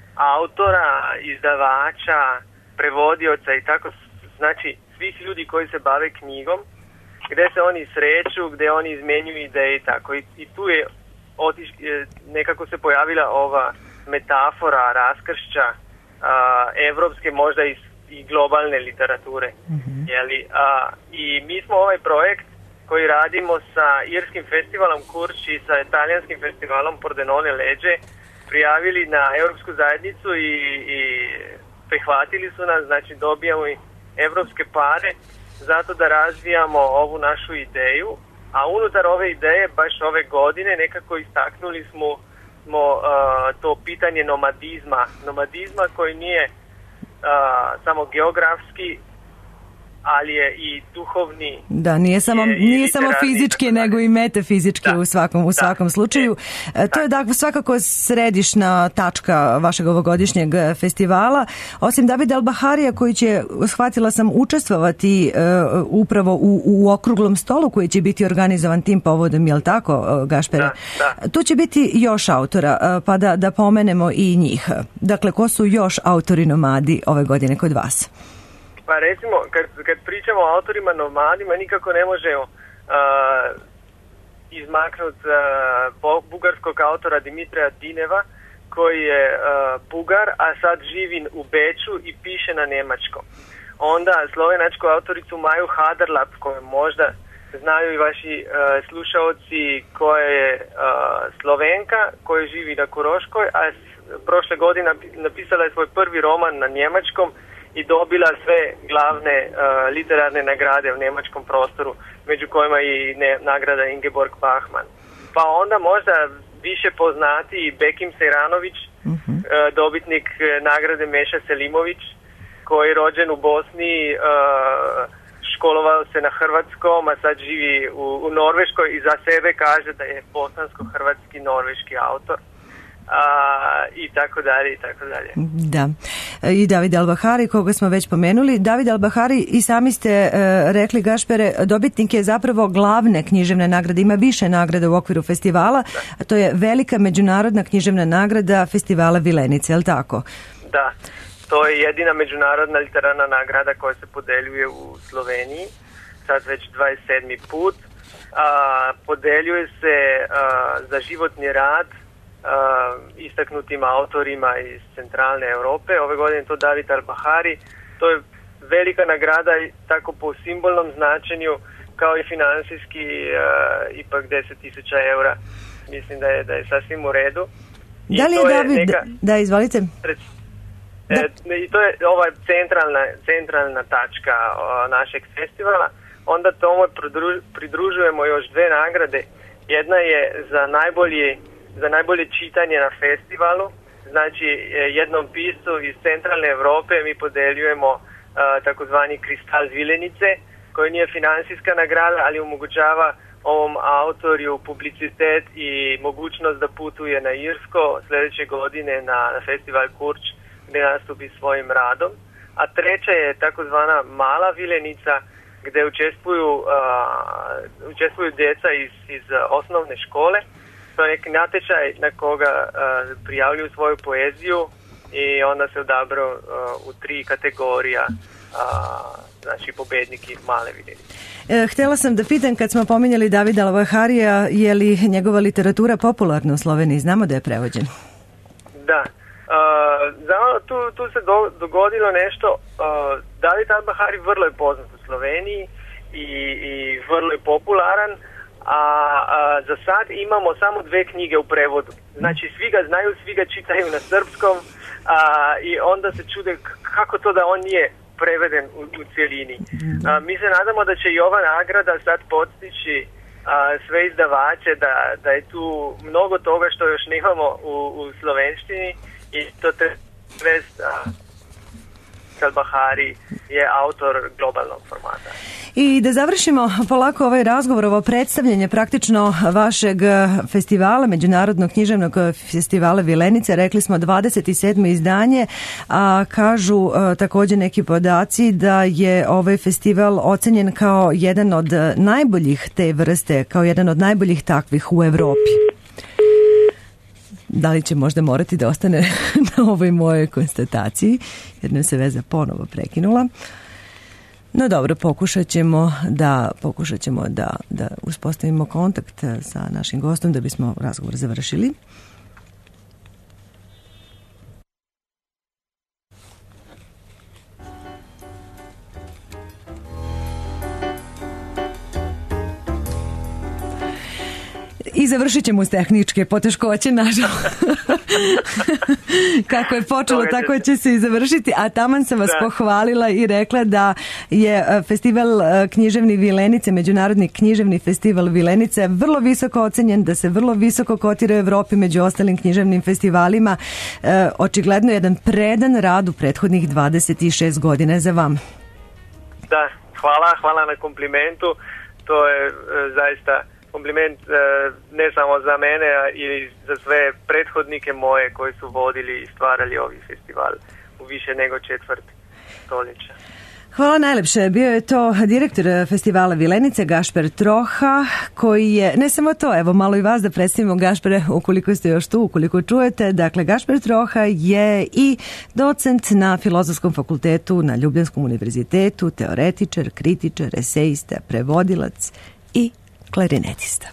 [SPEAKER 11] autora, izdavača, prevodioca i tako, znači svih ljudi koji se bave knjigom, gdje se oni sreću, gdje oni izmenjuju ideje i tako. I, i tu je otiš, nekako se pojavila ova metafora raskršća a, evropske, možda i, i globalne literature. Mm-hmm. Jeli, a, i mi smo ovaj projekt koji radimo sa irskim festivalom Kurč i sa italijanskim festivalom Pordenone Legge prijavili na Europsku zajednicu i, i prihvatili su nas, znači dobijamo i evropske pare zato da razvijamo ovu našu ideju, a unutar ove ideje baš ove godine nekako istaknuli smo, smo uh, to pitanje nomadizma, nomadizma koji nije uh, samo geografski, ali je i duhovni.
[SPEAKER 2] Da, nije samo, je, nije samo fizički, nego i metafizički da, u svakom, u svakom da, slučaju. Je, to je dakle svakako središna tačka vašeg ovogodišnjeg festivala. Osim Davida Albaharija, koji će, shvatila sam, učestvovati uh, upravo u, u okruglom stolu koji će biti organizovan tim povodom, je li tako, uh, Gašpere?
[SPEAKER 11] Da, da.
[SPEAKER 2] Tu će biti još autora, uh, pa da, da pomenemo i njih. Dakle, ko su još autori nomadi ove godine kod vas?
[SPEAKER 11] Pa recimo, kad, kad pričamo o autorima nomadima, nikako ne možemo uh, izmaknuti uh, bugarskog autora Dimitrija Dineva, koji je uh, Bugar, a sad živi u Beču i piše na njemačkom. Onda slovenačku autoricu Maju Haderlap, koju možda znaju i vaši uh, slušaoci, koja je uh, Slovenka, koja živi na Koroškoj, a prošle godine napisala je svoj prvi roman na njemačkom i dobila sve glavne uh, literarne nagrade u njemačkom prostoru, među kojima i ne, nagrada Ingeborg Bachmann. Pa onda možda više poznati Bekim Sejranović, uh-huh. uh, dobitnik uh, nagrade Meša Selimović, koji je rođen u Bosni, uh, školovao se na hrvatskom, a sad živi u, u Norveškoj i za sebe kaže da je bosansko-hrvatski norveški autor. a, i tako dalje i tako dalje.
[SPEAKER 2] Da. I David Albahari, koga smo već pomenuli. David Albahari, i sami ste e, rekli, Gašpere, dobitnik je zapravo glavne književne nagrade. Ima više nagrada u okviru festivala, a to je velika međunarodna književna nagrada festivala Vilenice, je li tako?
[SPEAKER 11] Da, to je jedina međunarodna literarna nagrada koja se podeljuje u Sloveniji, sad već dvadeset sedmi put. A, podeljuje se a, za životni rad a, istaknutim autorima iz centralne Europe. Ove godine je to David Albahari. To je velika nagrada tako po simbolnom značenju kao i finansijski a, ipak deset tisuća eura. Mislim da je, da je sasvim u redu. I
[SPEAKER 2] da li je David... Je neka, da, izvolite.
[SPEAKER 11] Pred, da. E, I to je ova centralna, centralna tačka o, našeg festivala. Onda tomu pridružujemo još dve nagrade. Jedna je za najbolje, za najbolje čitanje na festivalu. Znači jednom piscu iz centralne Europe mi podeljujemo uh, takozvani Kristal Vilenice, koji nije finansijska nagrada, ali omogućava ovom autoriju publicitet i mogućnost da putuje na Irsko sljedeće godine na, na festival Kurč, gdje nastupi svojim radom. A treća je takozvana Mala Vilenica, gdje učestvuju, uh, učestvuju djeca iz, iz uh, osnovne škole. To je neki natječaj na koga uh, prijavljuju svoju poeziju i onda se odaberu uh, u tri kategorija, uh, znači pobednik i Male Vilenice.
[SPEAKER 2] E, htjela sam da pitam, kad smo pominjali Davida Albaharija, je li njegova literatura popularna u Sloveniji? Znamo da je prevođen.
[SPEAKER 11] Da. Uh, znamo, tu, tu se do, dogodilo nešto. Uh, David Albahari vrlo je poznat u Sloveniji i, i vrlo je popularan, a, a za sad imamo samo dve knjige u prevodu. Znači svi ga znaju, svi ga čitaju na srpskom, a, i onda se čude kako to da on nije preveden u, u cijelini. A, mi se nadamo da će i ova nagrada sad podstići a, sve izdavače da, da je tu mnogo toga što još nemamo u, u slovenštini. I to te svest, Albahari je autor globalnog formata.
[SPEAKER 2] I da završimo polako ovaj razgovor, ovo predstavljanje praktično vašeg festivala, Međunarodnog književnog festivala Vilenice. Rekli smo dvadeset sedmo izdanje, a kažu a, također neki podaci da je ovaj festival ocenjen kao jedan od najboljih te vrste, kao jedan od najboljih takvih u Evropi. Da li će možda morati da ostane na ovoj mojoj konstataciji, jer nam se veza ponovo prekinula. No dobro, pokušat ćemo da, pokušat ćemo da, da uspostavimo kontakt sa našim gostom da bismo razgovor završili. I završit ćemo uz tehničke poteškoće, nažalost. Kako je počelo, tako će se i završiti. A taman sam vas da. pohvalila i rekla da je festival književni Vilenice, Međunarodni književni festival Vilenice, vrlo visoko ocenjen, da se vrlo visoko kotira u Evropi među ostalim književnim festivalima. E, očigledno jedan predan rad u prethodnih dvadeset šest godina za vam.
[SPEAKER 11] Da, hvala, hvala na komplimentu. To je e, zaista kompliment ne samo za mene, ili za sve prethodnike moje koji su vodili i stvarali ovi festival u više nego četvrt stoljeća.
[SPEAKER 2] Hvala najlepše. Bio je to direktor festivala Vilenice, Gašper Troha, koji je, ne samo to, evo malo i vas da predstavimo, Gašpere, ukoliko ste još tu, ukoliko čujete. Dakle, Gašper Troha je i docent na Filozofskom fakultetu na Ljubljanskom univerzitetu, teoretičar, kritičar, esejista, prevodilac i klarinetista.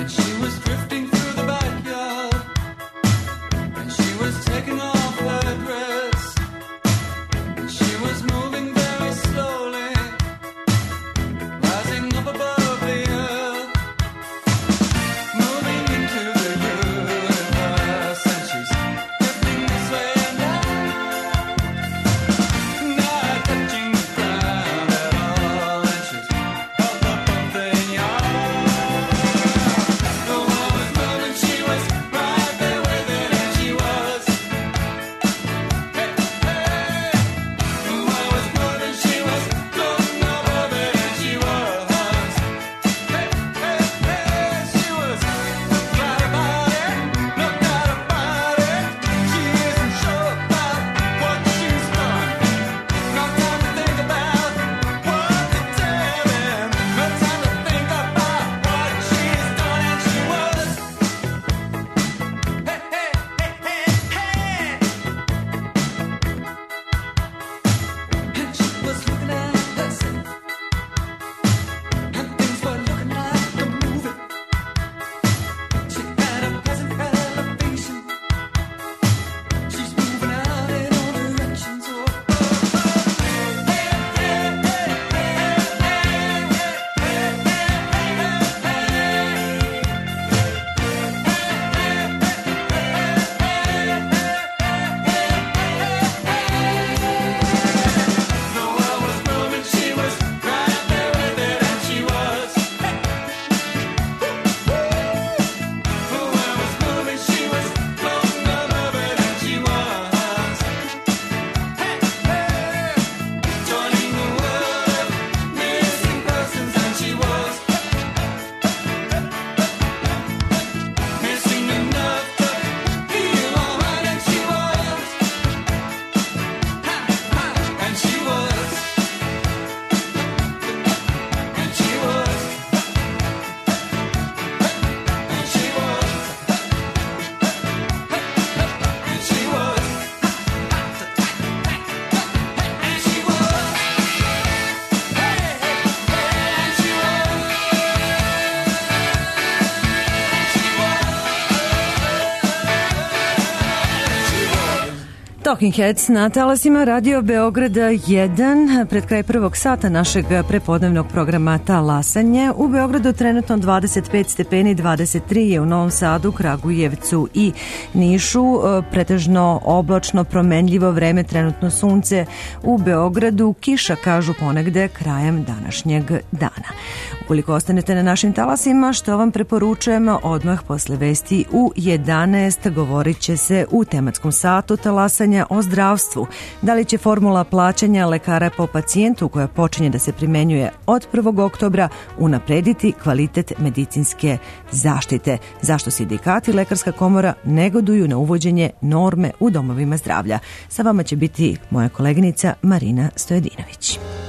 [SPEAKER 2] Talking Heads na talasima Radio Beograda jedan. Pred kraj prvog sata našeg prepodnevnog programa Talasanje. U Beogradu trenutno dvadeset pet stepeni, dvadeset tri je u Novom Sadu, Kragujevcu i Nišu. Pretežno oblačno, promenljivo vreme, trenutno sunce u Beogradu. Kiša, kažu, ponegde krajem današnjeg dana. Ukoliko ostanete na našim talasima, što vam preporučujemo, odmah posle vesti u jedanaest govorit će se u tematskom satu talasanja o zdravstvu. Da li će formula plaćanja lekara po pacijentu koja počinje da se primenjuje od prvog oktobra unaprediti kvalitet medicinske zaštite? Zašto sindikati i Lekarska komora negoduju na uvođenje norme u domovima zdravlja? Sa vama će biti moja koleginica Marina Stojedinović.